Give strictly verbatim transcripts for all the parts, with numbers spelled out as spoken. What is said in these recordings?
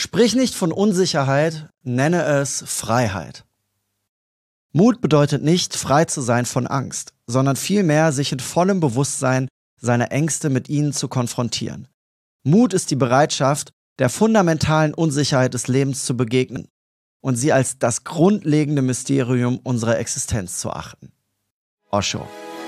Sprich nicht von Unsicherheit, nenne es Freiheit. Mut bedeutet nicht, frei zu sein von Angst, sondern vielmehr, sich in vollem Bewusstsein seiner Ängste mit ihnen zu konfrontieren. Mut ist die Bereitschaft, der fundamentalen Unsicherheit des Lebens zu begegnen und sie als das grundlegende Mysterium unserer Existenz zu achten. Osho.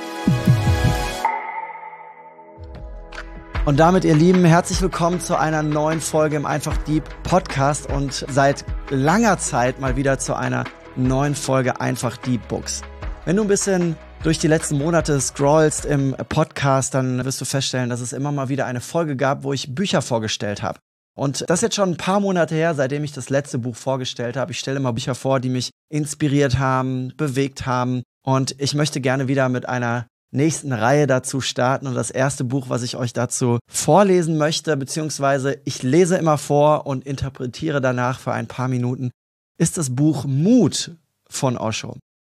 Und damit, ihr Lieben, herzlich willkommen zu einer neuen Folge im Einfach Deep Podcast und seit langer Zeit mal wieder zu einer neuen Folge Einfach Deep Books. Wenn du ein bisschen durch die letzten Monate scrollst im Podcast, dann wirst du feststellen, dass es immer mal wieder eine Folge gab, wo ich Bücher vorgestellt habe. Und das ist jetzt schon ein paar Monate her, seitdem ich das letzte Buch vorgestellt habe. Ich stelle immer Bücher vor, die mich inspiriert haben, bewegt haben. Und ich möchte gerne wieder mit einer nächsten Reihe dazu starten. Und das erste Buch, was ich euch dazu vorlesen möchte, beziehungsweise ich lese immer vor und interpretiere danach für ein paar Minuten, ist das Buch Mut von Osho.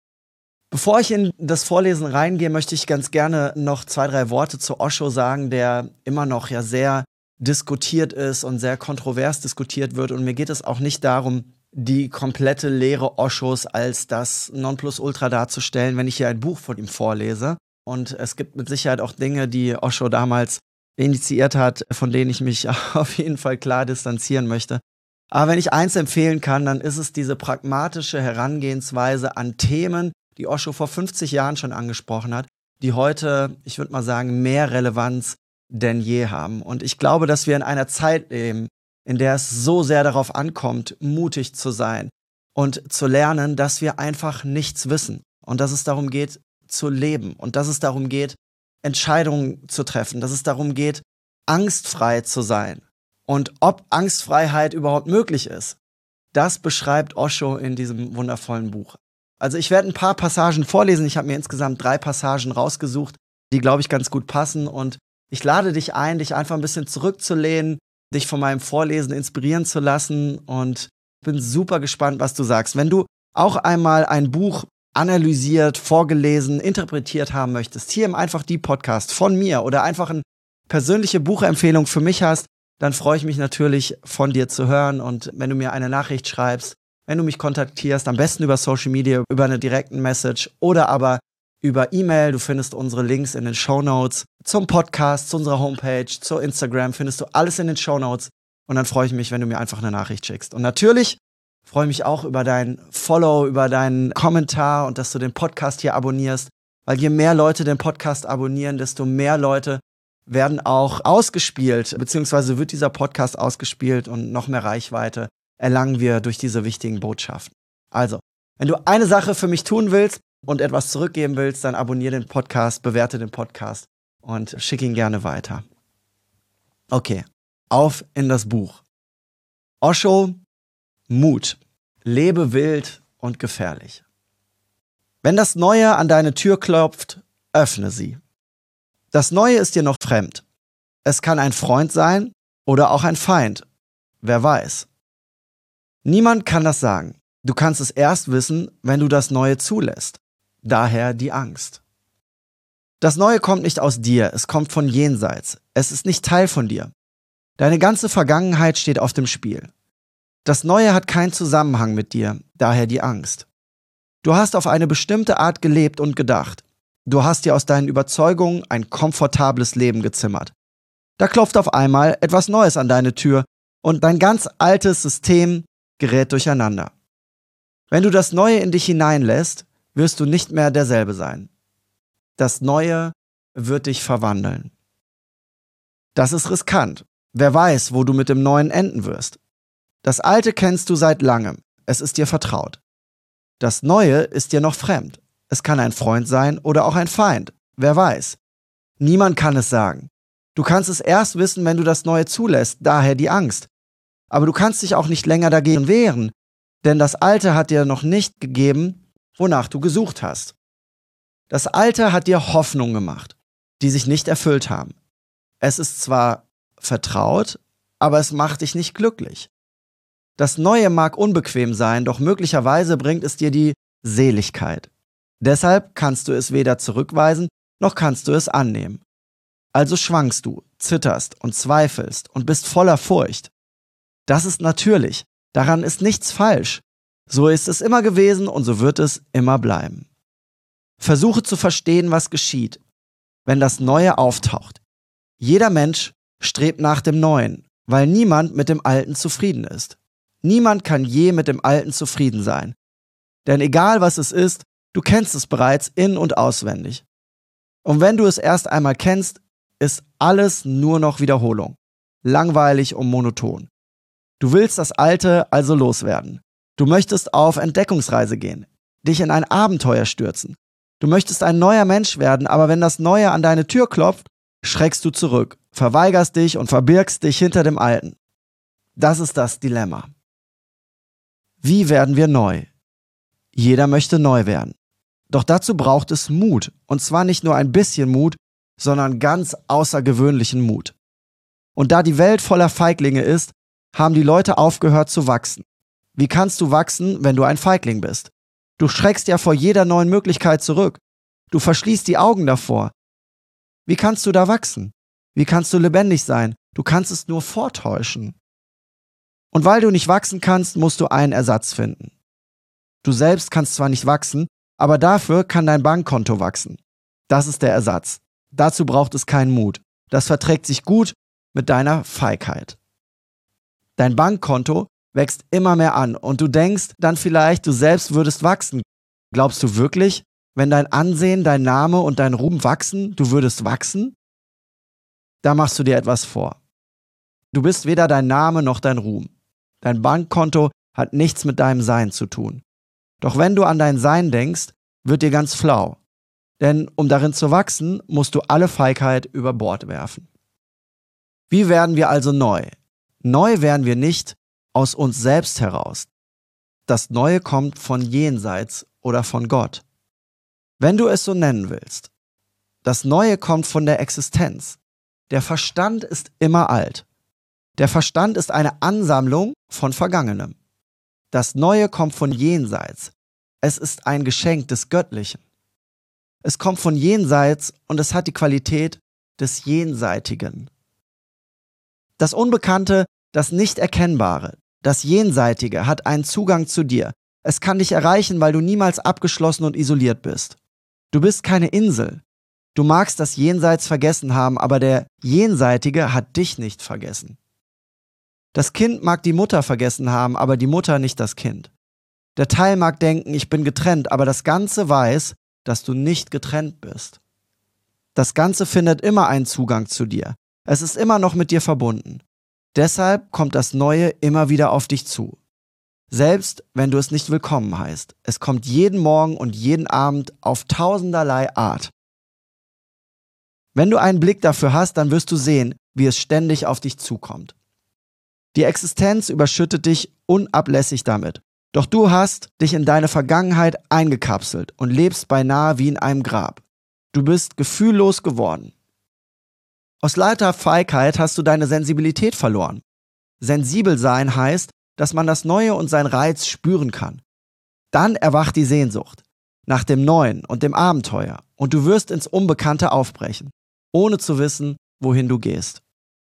Bevor ich in das Vorlesen reingehe, möchte ich ganz gerne noch zwei, drei Worte zu Osho sagen, der immer noch ja sehr diskutiert ist und sehr kontrovers diskutiert wird. Und mir geht es auch nicht darum, die komplette Lehre Oshos als das Nonplusultra darzustellen, wenn ich hier ein Buch von ihm vorlese. Und es gibt mit Sicherheit auch Dinge, die Osho damals initiiert hat, von denen ich mich auf jeden Fall klar distanzieren möchte. Aber wenn ich eins empfehlen kann, dann ist es diese pragmatische Herangehensweise an Themen, die Osho vor fünfzig Jahren schon angesprochen hat, die heute, ich würde mal sagen, mehr Relevanz denn je haben. Und ich glaube, dass wir in einer Zeit leben, in der es so sehr darauf ankommt, mutig zu sein und zu lernen, dass wir einfach nichts wissen und dass es darum geht, zu leben und dass es darum geht, Entscheidungen zu treffen, dass es darum geht, angstfrei zu sein. Und ob Angstfreiheit überhaupt möglich ist, das beschreibt Osho in diesem wundervollen Buch. Also ich werde ein paar Passagen vorlesen. Ich habe mir insgesamt drei Passagen rausgesucht, die, glaube ich, ganz gut passen. Und ich lade dich ein, dich einfach ein bisschen zurückzulehnen, dich von meinem Vorlesen inspirieren zu lassen. Und bin super gespannt, was du sagst. Wenn du auch einmal ein Buch analysiert, vorgelesen, interpretiert haben möchtest, hier im Einfach Deep Podcast von mir oder einfach eine persönliche Buchempfehlung für mich hast, dann freue ich mich natürlich, von dir zu hören. Und wenn du mir eine Nachricht schreibst, wenn du mich kontaktierst, am besten über Social Media, über eine direkten Message oder aber über E-Mail. Du findest unsere Links in den Shownotes zum Podcast, zu unserer Homepage, zu Instagram, findest du alles in den Shownotes. Und dann freue ich mich, wenn du mir einfach eine Nachricht schickst. Und natürlich freue mich auch über dein Follow, über deinen Kommentar und dass du den Podcast hier abonnierst. Weil je mehr Leute den Podcast abonnieren, desto mehr Leute werden auch ausgespielt, beziehungsweise wird dieser Podcast ausgespielt und noch mehr Reichweite erlangen wir durch diese wichtigen Botschaften. Also, wenn du eine Sache für mich tun willst und etwas zurückgeben willst, dann abonniere den Podcast, bewerte den Podcast und schick ihn gerne weiter. Okay, auf in das Buch. Osho, Mut. Lebe wild und gefährlich. Wenn das Neue an deine Tür klopft, öffne sie. Das Neue ist dir noch fremd. Es kann ein Freund sein oder auch ein Feind. Wer weiß. Niemand kann das sagen. Du kannst es erst wissen, wenn du das Neue zulässt. Daher die Angst. Das Neue kommt nicht aus dir, es kommt von jenseits. Es ist nicht Teil von dir. Deine ganze Vergangenheit steht auf dem Spiel. Das Neue hat keinen Zusammenhang mit dir, daher die Angst. Du hast auf eine bestimmte Art gelebt und gedacht. Du hast dir aus deinen Überzeugungen ein komfortables Leben gezimmert. Da klopft auf einmal etwas Neues an deine Tür und dein ganz altes System gerät durcheinander. Wenn du das Neue in dich hineinlässt, wirst du nicht mehr derselbe sein. Das Neue wird dich verwandeln. Das ist riskant. Wer weiß, wo du mit dem Neuen enden wirst. Das Alte kennst du seit langem. Es ist dir vertraut. Das Neue ist dir noch fremd. Es kann ein Freund sein oder auch ein Feind. Wer weiß. Niemand kann es sagen. Du kannst es erst wissen, wenn du das Neue zulässt, daher die Angst. Aber du kannst dich auch nicht länger dagegen wehren, denn das Alte hat dir noch nicht gegeben, wonach du gesucht hast. Das Alte hat dir Hoffnung gemacht, die sich nicht erfüllt haben. Es ist zwar vertraut, aber es macht dich nicht glücklich. Das Neue mag unbequem sein, doch möglicherweise bringt es dir die Seligkeit. Deshalb kannst du es weder zurückweisen, noch kannst du es annehmen. Also schwankst du, zitterst und zweifelst und bist voller Furcht. Das ist natürlich. Daran ist nichts falsch. So ist es immer gewesen und so wird es immer bleiben. Versuche zu verstehen, was geschieht, wenn das Neue auftaucht. Jeder Mensch strebt nach dem Neuen, weil niemand mit dem Alten zufrieden ist. Niemand kann je mit dem Alten zufrieden sein. Denn egal was es ist, du kennst es bereits in- und auswendig. Und wenn du es erst einmal kennst, ist alles nur noch Wiederholung. Langweilig und monoton. Du willst das Alte also loswerden. Du möchtest auf Entdeckungsreise gehen, dich in ein Abenteuer stürzen. Du möchtest ein neuer Mensch werden, aber wenn das Neue an deine Tür klopft, schreckst du zurück, verweigerst dich und verbirgst dich hinter dem Alten. Das ist das Dilemma. Wie werden wir neu? Jeder möchte neu werden. Doch dazu braucht es Mut. Und zwar nicht nur ein bisschen Mut, sondern ganz außergewöhnlichen Mut. Und da die Welt voller Feiglinge ist, haben die Leute aufgehört zu wachsen. Wie kannst du wachsen, wenn du ein Feigling bist? Du schreckst ja vor jeder neuen Möglichkeit zurück. Du verschließt die Augen davor. Wie kannst du da wachsen? Wie kannst du lebendig sein? Du kannst es nur vortäuschen. Und weil du nicht wachsen kannst, musst du einen Ersatz finden. Du selbst kannst zwar nicht wachsen, aber dafür kann dein Bankkonto wachsen. Das ist der Ersatz. Dazu braucht es keinen Mut. Das verträgt sich gut mit deiner Feigheit. Dein Bankkonto wächst immer mehr an und du denkst dann vielleicht, du selbst würdest wachsen. Glaubst du wirklich, wenn dein Ansehen, dein Name und dein Ruhm wachsen, du würdest wachsen? Da machst du dir etwas vor. Du bist weder dein Name noch dein Ruhm. Dein Bankkonto hat nichts mit deinem Sein zu tun. Doch wenn du an dein Sein denkst, wird dir ganz flau. Denn um darin zu wachsen, musst du alle Feigheit über Bord werfen. Wie werden wir also neu? Neu werden wir nicht aus uns selbst heraus. Das Neue kommt von jenseits oder von Gott. Wenn du es so nennen willst. Das Neue kommt von der Existenz. Der Verstand ist immer alt. Der Verstand ist eine Ansammlung von Vergangenem. Das Neue kommt von jenseits. Es ist ein Geschenk des Göttlichen. Es kommt von jenseits und es hat die Qualität des Jenseitigen. Das Unbekannte, das Nicht-Erkennbare, das Jenseitige hat einen Zugang zu dir. Es kann dich erreichen, weil du niemals abgeschlossen und isoliert bist. Du bist keine Insel. Du magst das Jenseits vergessen haben, aber der Jenseitige hat dich nicht vergessen. Das Kind mag die Mutter vergessen haben, aber die Mutter nicht das Kind. Der Teil mag denken, ich bin getrennt, aber das Ganze weiß, dass du nicht getrennt bist. Das Ganze findet immer einen Zugang zu dir. Es ist immer noch mit dir verbunden. Deshalb kommt das Neue immer wieder auf dich zu. Selbst wenn du es nicht willkommen heißt. Es kommt jeden Morgen und jeden Abend auf tausenderlei Art. Wenn du einen Blick dafür hast, dann wirst du sehen, wie es ständig auf dich zukommt. Die Existenz überschüttet dich unablässig damit. Doch du hast dich in deine Vergangenheit eingekapselt und lebst beinahe wie in einem Grab. Du bist gefühllos geworden. Aus lauter Feigheit hast du deine Sensibilität verloren. Sensibel sein heißt, dass man das Neue und seinen Reiz spüren kann. Dann erwacht die Sehnsucht nach dem Neuen und dem Abenteuer und du wirst ins Unbekannte aufbrechen, ohne zu wissen, wohin du gehst.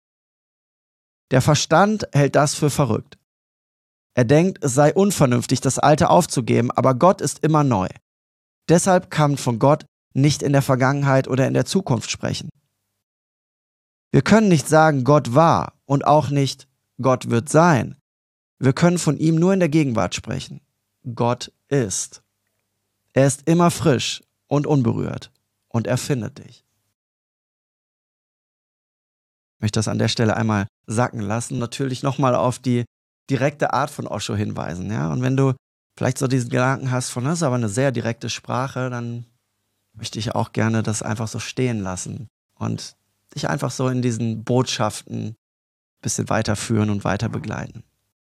Der Verstand hält das für verrückt. Er denkt, es sei unvernünftig, das Alte aufzugeben, aber Gott ist immer neu. Deshalb kann man von Gott nicht in der Vergangenheit oder in der Zukunft sprechen. Wir können nicht sagen, Gott war und auch nicht, Gott wird sein. Wir können von ihm nur in der Gegenwart sprechen. Gott ist. Er ist immer frisch und unberührt und er findet dich. Ich möchte das an der Stelle einmal sacken lassen. Natürlich nochmal auf die direkte Art von Osho hinweisen. Ja? Und wenn du vielleicht so diesen Gedanken hast von, das ist aber eine sehr direkte Sprache, dann möchte ich auch gerne das einfach so stehen lassen und dich einfach so in diesen Botschaften ein bisschen weiterführen und weiter begleiten.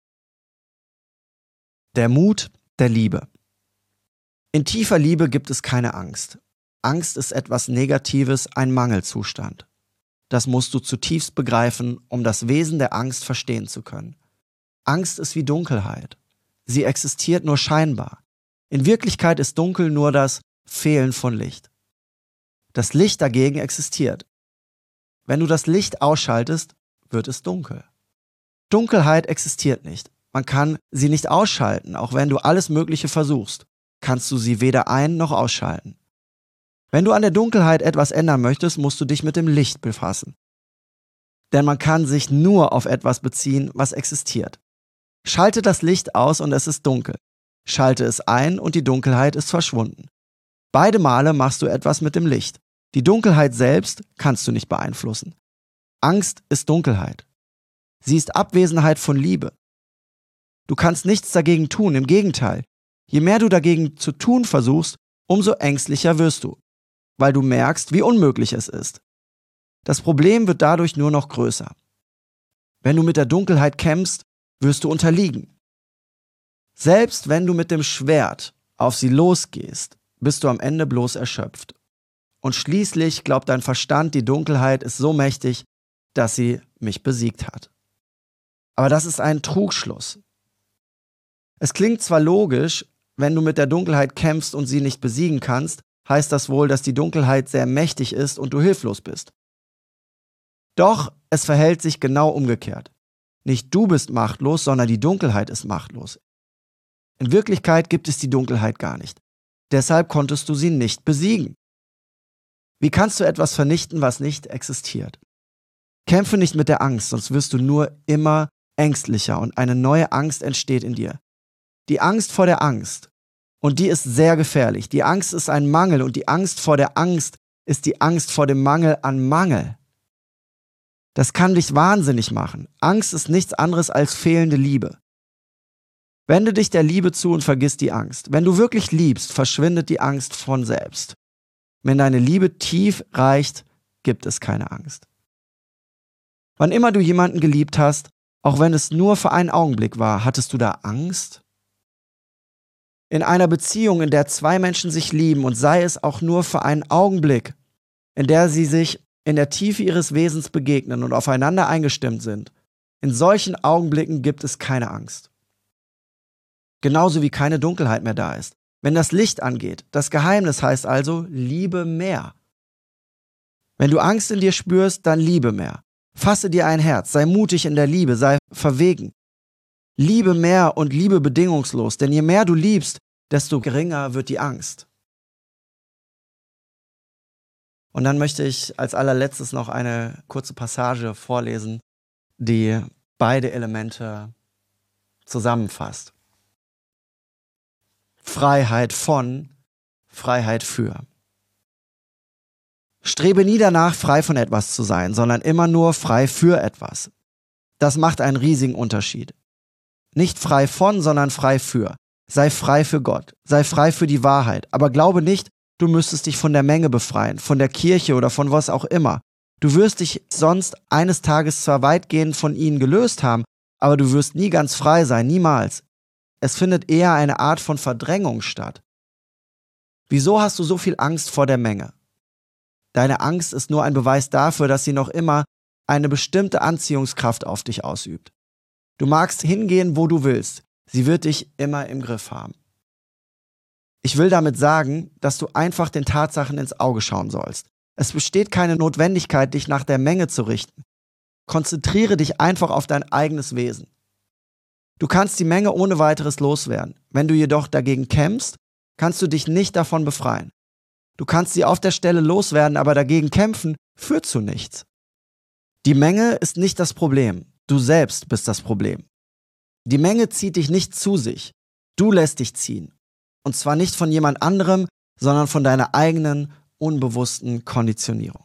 Der Mut der Liebe. In tiefer Liebe gibt es keine Angst. Angst ist etwas Negatives, ein Mangelzustand. Das musst du zutiefst begreifen, um das Wesen der Angst verstehen zu können. Angst ist wie Dunkelheit. Sie existiert nur scheinbar. In Wirklichkeit ist Dunkel nur das Fehlen von Licht. Das Licht dagegen existiert. Wenn du das Licht ausschaltest, wird es dunkel. Dunkelheit existiert nicht. Man kann sie nicht ausschalten, auch wenn du alles Mögliche versuchst, kannst du sie weder ein- noch ausschalten. Wenn du an der Dunkelheit etwas ändern möchtest, musst du dich mit dem Licht befassen. Denn man kann sich nur auf etwas beziehen, was existiert. Schalte das Licht aus und es ist dunkel. Schalte es ein und die Dunkelheit ist verschwunden. Beide Male machst du etwas mit dem Licht. Die Dunkelheit selbst kannst du nicht beeinflussen. Angst ist Dunkelheit. Sie ist Abwesenheit von Liebe. Du kannst nichts dagegen tun, im Gegenteil. Je mehr du dagegen zu tun versuchst, umso ängstlicher wirst du, weil du merkst, wie unmöglich es ist. Das Problem wird dadurch nur noch größer. Wenn du mit der Dunkelheit kämpfst, wirst du unterliegen. Selbst wenn du mit dem Schwert auf sie losgehst, bist du am Ende bloß erschöpft. Und schließlich glaubt dein Verstand, die Dunkelheit ist so mächtig, dass sie mich besiegt hat. Aber das ist ein Trugschluss. Es klingt zwar logisch, wenn du mit der Dunkelheit kämpfst und sie nicht besiegen kannst, heißt das wohl, dass die Dunkelheit sehr mächtig ist und du hilflos bist. Doch es verhält sich genau umgekehrt. Nicht du bist machtlos, sondern die Dunkelheit ist machtlos. In Wirklichkeit gibt es die Dunkelheit gar nicht. Deshalb konntest du sie nicht besiegen. Wie kannst du etwas vernichten, was nicht existiert? Kämpfe nicht mit der Angst, sonst wirst du nur immer ängstlicher und eine neue Angst entsteht in dir. Die Angst vor der Angst. Und die ist sehr gefährlich. Die Angst ist ein Mangel und die Angst vor der Angst ist die Angst vor dem Mangel an Mangel. Das kann dich wahnsinnig machen. Angst ist nichts anderes als fehlende Liebe. Wende dich der Liebe zu und vergiss die Angst. Wenn du wirklich liebst, verschwindet die Angst von selbst. Wenn deine Liebe tief reicht, gibt es keine Angst. Wann immer du jemanden geliebt hast, auch wenn es nur für einen Augenblick war, hattest du da Angst? In einer Beziehung, in der zwei Menschen sich lieben und sei es auch nur für einen Augenblick, in der sie sich in der Tiefe ihres Wesens begegnen und aufeinander eingestimmt sind, in solchen Augenblicken gibt es keine Angst. Genauso wie keine Dunkelheit mehr da ist. Wenn das Licht angeht, das Geheimnis heißt also, liebe mehr. Wenn du Angst in dir spürst, dann liebe mehr. Fasse dir ein Herz, sei mutig in der Liebe, sei verwegen. Liebe mehr und liebe bedingungslos, denn je mehr du liebst, desto geringer wird die Angst. Und dann möchte ich als allerletztes noch eine kurze Passage vorlesen, die beide Elemente zusammenfasst. Freiheit von, Freiheit für. Strebe nie danach, frei von etwas zu sein, sondern immer nur frei für etwas. Das macht einen riesigen Unterschied. Nicht frei von, sondern frei für. Sei frei für Gott, sei frei für die Wahrheit, aber glaube nicht, du müsstest dich von der Menge befreien, von der Kirche oder von was auch immer. Du wirst dich sonst eines Tages zwar weitgehend von ihnen gelöst haben, aber du wirst nie ganz frei sein, niemals. Es findet eher eine Art von Verdrängung statt. Wieso hast du so viel Angst vor der Menge? Deine Angst ist nur ein Beweis dafür, dass sie noch immer eine bestimmte Anziehungskraft auf dich ausübt. Du magst hingehen, wo du willst. Sie wird dich immer im Griff haben. Ich will damit sagen, dass du einfach den Tatsachen ins Auge schauen sollst. Es besteht keine Notwendigkeit, dich nach der Menge zu richten. Konzentriere dich einfach auf dein eigenes Wesen. Du kannst die Menge ohne weiteres loswerden. Wenn du jedoch dagegen kämpfst, kannst du dich nicht davon befreien. Du kannst sie auf der Stelle loswerden, aber dagegen kämpfen führt zu nichts. Die Menge ist nicht das Problem. Du selbst bist das Problem. Die Menge zieht dich nicht zu sich. Du lässt dich ziehen. Und zwar nicht von jemand anderem, sondern von deiner eigenen, unbewussten Konditionierung.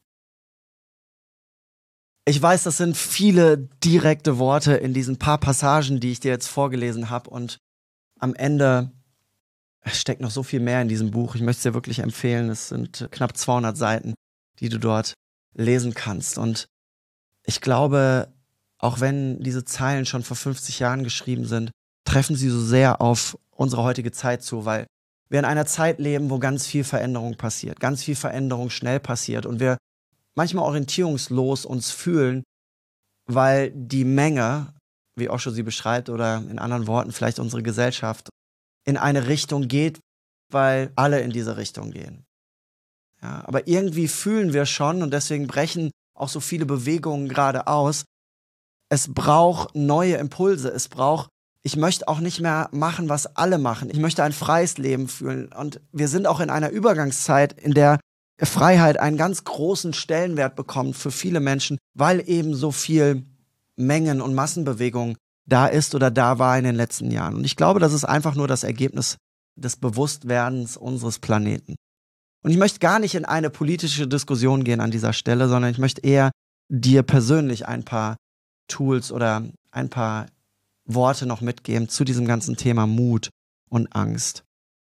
Ich weiß, das sind viele direkte Worte in diesen paar Passagen, die ich dir jetzt vorgelesen habe. Und am Ende steckt noch so viel mehr in diesem Buch. Ich möchte es dir wirklich empfehlen. Es sind knapp zweihundert Seiten, die du dort lesen kannst. Und ich glaube, auch wenn diese Zeilen schon vor fünfzig Jahren geschrieben sind, treffen sie so sehr auf unsere heutige Zeit zu, weil wir in einer Zeit leben, wo ganz viel Veränderung passiert, ganz viel Veränderung schnell passiert und wir manchmal orientierungslos uns fühlen, weil die Menge, wie Osho sie beschreibt oder in anderen Worten vielleicht unsere Gesellschaft, in eine Richtung geht, weil alle in diese Richtung gehen. Ja, aber irgendwie fühlen wir schon und deswegen brechen auch so viele Bewegungen gerade aus, Es braucht neue Impulse. Es braucht, ich möchte auch nicht mehr machen, was alle machen. Ich möchte ein freies Leben fühlen. Und wir sind auch in einer Übergangszeit, in der Freiheit einen ganz großen Stellenwert bekommt für viele Menschen, weil eben so viel Mengen- und Massenbewegung da ist oder da war in den letzten Jahren. Und ich glaube, das ist einfach nur das Ergebnis des Bewusstwerdens unseres Planeten. Und ich möchte gar nicht in eine politische Diskussion gehen an dieser Stelle, sondern ich möchte eher dir persönlich ein paar Tools oder ein paar Worte noch mitgeben zu diesem ganzen Thema Mut und Angst.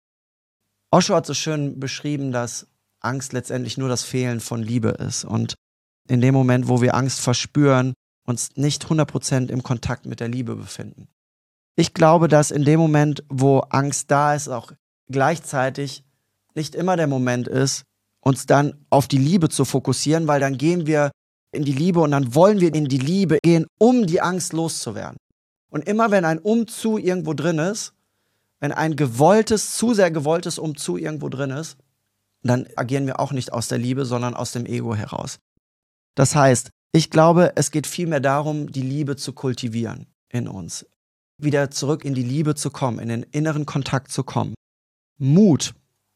Osho hat so schön beschrieben, dass Angst letztendlich nur das Fehlen von Liebe ist. Und in dem Moment, wo wir Angst verspüren, uns nicht hundert Prozent im Kontakt mit der Liebe befinden. Ich glaube, dass in dem Moment, wo Angst da ist, auch gleichzeitig nicht immer der Moment ist, uns dann auf die Liebe zu fokussieren, weil dann gehen wir in die Liebe und dann wollen wir in die Liebe gehen, um die Angst loszuwerden. Und immer wenn ein Umzu irgendwo drin ist, wenn ein gewolltes, zu sehr gewolltes Umzu irgendwo drin ist, dann agieren wir auch nicht aus der Liebe, sondern aus dem Ego heraus. Das heißt, ich glaube, es geht vielmehr darum, die Liebe zu kultivieren in uns. Wieder zurück in die Liebe zu kommen, in den inneren Kontakt zu kommen. Mut.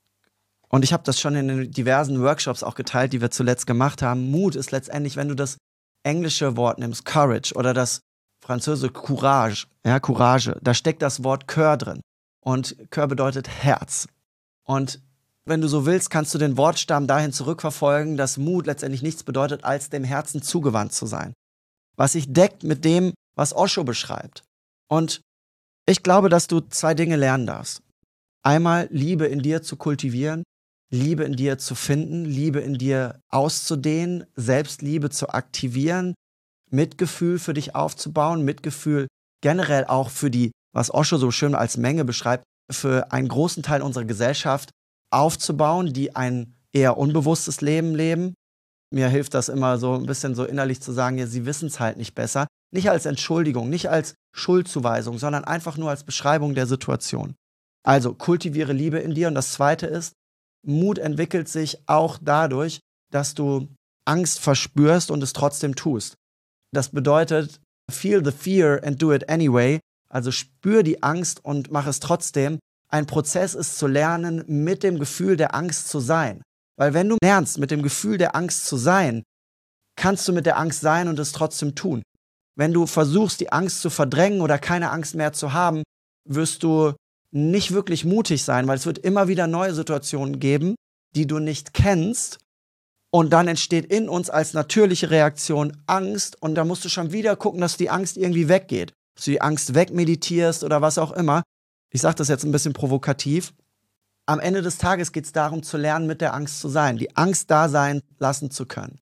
Und ich habe das schon in den diversen Workshops auch geteilt, die wir zuletzt gemacht haben. Mut ist letztendlich, wenn du das englische Wort nimmst, Courage, oder das französische Courage, ja, Courage, da steckt das Wort Cœur drin. Und Cœur bedeutet Herz. Und wenn du so willst, kannst du den Wortstamm dahin zurückverfolgen, dass Mut letztendlich nichts bedeutet, als dem Herzen zugewandt zu sein. Was sich deckt mit dem, was Osho beschreibt. Und ich glaube, dass du zwei Dinge lernen darfst. Einmal Liebe in dir zu kultivieren, Liebe in dir zu finden, Liebe in dir auszudehnen, Selbstliebe zu aktivieren, Mitgefühl für dich aufzubauen, Mitgefühl generell auch für die, was Osho so schön als Menge beschreibt, für einen großen Teil unserer Gesellschaft aufzubauen, die ein eher unbewusstes Leben leben. Mir hilft das immer so ein bisschen so innerlich zu sagen, ja, sie wissen es halt nicht besser. Nicht als Entschuldigung, nicht als Schuldzuweisung, sondern einfach nur als Beschreibung der Situation. Also kultiviere Liebe in dir. Und das Zweite ist, Mut entwickelt sich auch dadurch, dass du Angst verspürst und es trotzdem tust. Das bedeutet, feel the fear and do it anyway. Also spür die Angst und mach es trotzdem. Ein Prozess ist zu lernen, mit dem Gefühl der Angst zu sein. Weil wenn du lernst, mit dem Gefühl der Angst zu sein, kannst du mit der Angst sein und es trotzdem tun. Wenn du versuchst, die Angst zu verdrängen oder keine Angst mehr zu haben, wirst du nicht wirklich mutig sein, weil es wird immer wieder neue Situationen geben, die du nicht kennst. Und dann entsteht in uns als natürliche Reaktion Angst und da musst du schon wieder gucken, dass die Angst irgendwie weggeht. Dass du die Angst wegmeditierst oder was auch immer. Ich sage das jetzt ein bisschen provokativ. Am Ende des Tages geht es darum, zu lernen, mit der Angst zu sein, die Angst da sein lassen zu können.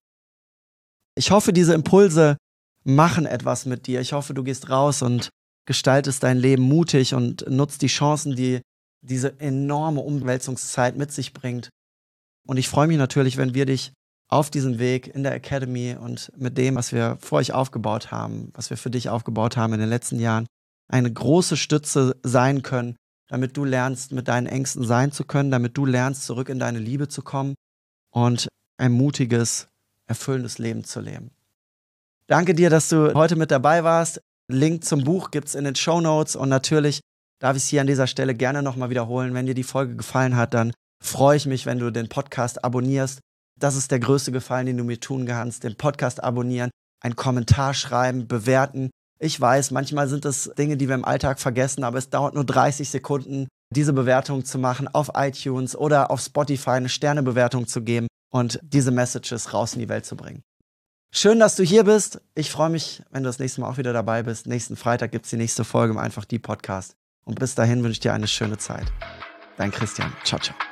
Ich hoffe, diese Impulse machen etwas mit dir. Ich hoffe, du gehst raus und gestaltest dein Leben mutig und nutzt die Chancen, die diese enorme Umwälzungszeit mit sich bringt. Und ich freue mich natürlich, wenn wir dich auf diesem Weg in der Academy und mit dem, was wir für euch aufgebaut haben, was wir für dich aufgebaut haben in den letzten Jahren, eine große Stütze sein können, damit du lernst, mit deinen Ängsten sein zu können, damit du lernst, zurück in deine Liebe zu kommen und ein mutiges, erfüllendes Leben zu leben. Danke dir, dass du heute mit dabei warst. Link zum Buch gibt's in den Shownotes und natürlich darf ich es hier an dieser Stelle gerne nochmal wiederholen. Wenn dir die Folge gefallen hat, dann freue ich mich, wenn du den Podcast abonnierst. Das ist der größte Gefallen, den du mir tun kannst. Den Podcast abonnieren, einen Kommentar schreiben, bewerten. Ich weiß, manchmal sind das Dinge, die wir im Alltag vergessen, aber es dauert nur dreißig Sekunden, diese Bewertung zu machen auf iTunes oder auf Spotify, eine Sternebewertung zu geben und diese Messages raus in die Welt zu bringen. Schön, dass du hier bist. Ich freue mich, wenn du das nächste Mal auch wieder dabei bist. Nächsten Freitag gibt es die nächste Folge im Einfach die Podcast. Und bis dahin wünsche ich dir eine schöne Zeit. Dein Christian. Ciao, ciao.